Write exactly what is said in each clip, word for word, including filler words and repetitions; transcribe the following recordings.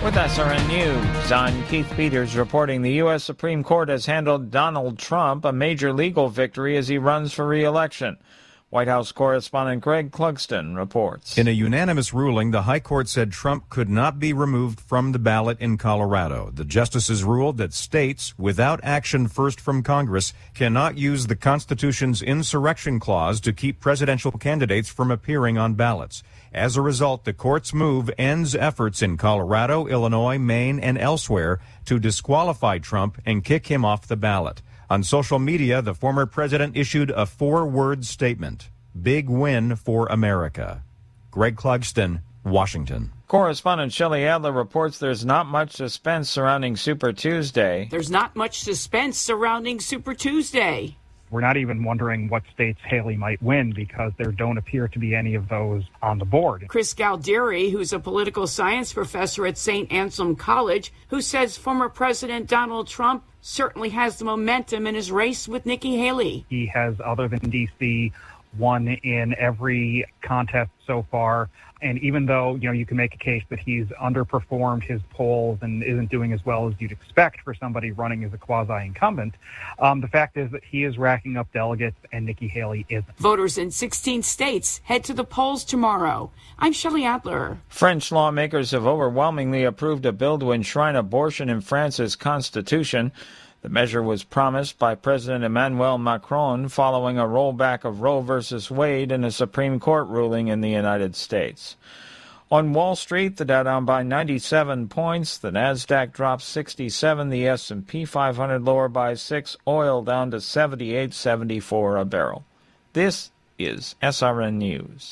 With S R N News, I'm Keith Peters reporting the U S Supreme Court has handled Donald Trump a major legal victory as he runs for re-election. White House correspondent Greg Clugston reports. In a unanimous ruling, the High Court said Trump could not be removed from the ballot in Colorado. The justices ruled that states, without action first from Congress, cannot use the Constitution's insurrection clause to keep presidential candidates from appearing on ballots. As a result, the court's move ends efforts in Colorado, Illinois, Maine, and elsewhere to disqualify Trump and kick him off the ballot. On social media, the former president issued a four-word statement: big win for America. Greg Clugston, Washington. Correspondent Shelley Adler reports there's not much suspense surrounding Super Tuesday. There's not much suspense surrounding Super Tuesday. We're not even wondering what states Haley might win because there don't appear to be any of those on the board. Chris Galdieri, who's a political science professor at Saint Anselm College, who says former President Donald Trump certainly has the momentum in his race with Nikki Haley. He has, other than D C, won in every contest so far. And even though, you know, you can make a case that he's underperformed his polls and isn't doing as well as you'd expect for somebody running as a quasi-incumbent, um, the fact is that he is racking up delegates and Nikki Haley isn't. Voters in sixteen states head to the polls tomorrow. I'm Shelley Adler. French lawmakers have overwhelmingly approved a bill to enshrine abortion in France's constitution. The measure was promised by President Emmanuel Macron following a rollback of Roe versus Wade in a Supreme Court ruling in the United States. On Wall Street, the Dow down by ninety-seven points, the Nasdaq dropped sixty-seven, the S and P five hundred lower by six, oil down to seventy-eight seventy-four a barrel. This is S R N News.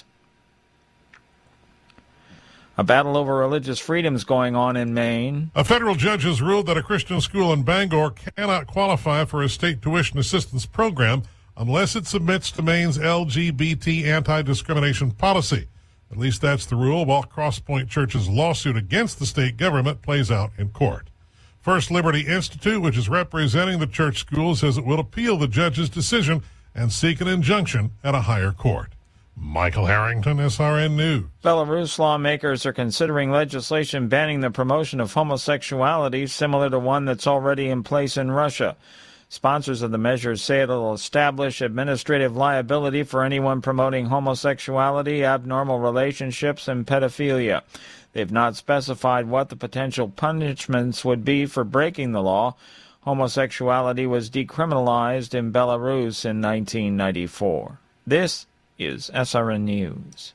A battle over religious freedoms going on in Maine. A federal judge has ruled that a Christian school in Bangor cannot qualify for a state tuition assistance program unless it submits to Maine's L G B T anti-discrimination policy. At least that's the rule, while Crosspoint Church's lawsuit against the state government plays out in court. First Liberty Institute, which is representing the church school, says it will appeal the judge's decision and seek an injunction at a higher court. Michael Harrington, S R N News. Belarus lawmakers are considering legislation banning the promotion of homosexuality, similar to one that's already in place in Russia. Sponsors of the measure say it will establish administrative liability for anyone promoting homosexuality, abnormal relationships, and pedophilia. They've not specified what the potential punishments would be for breaking the law. Homosexuality was decriminalized in Belarus in nineteen ninety-four. This is S R N News.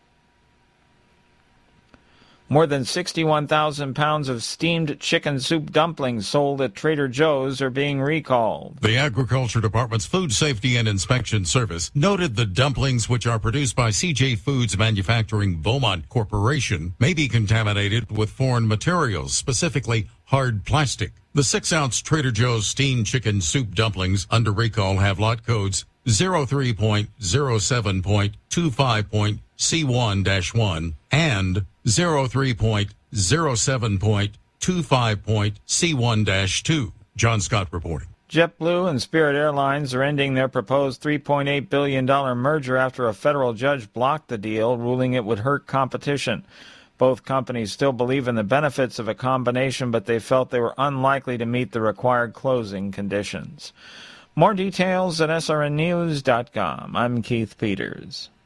More than sixty-one thousand pounds of steamed chicken soup dumplings sold at Trader Joe's are being recalled. The Agriculture Department's Food Safety and Inspection Service noted the dumplings, which are produced by C J Foods Manufacturing Beaumont Corporation, may be contaminated with foreign materials, specifically hard plastic. The six-ounce Trader Joe's steamed chicken soup dumplings under recall have lot codes zero three point zero seven point two five point C one dash one and zero three point zero seven point two five point C one dash two. John Scott reporting. JetBlue and Spirit Airlines are ending their proposed three point eight billion dollars merger after a federal judge blocked the deal, ruling it would hurt competition. Both companies still believe in the benefits of a combination, but they felt they were unlikely to meet the required closing conditions. More details at S R N news dot com. I'm Keith Peters.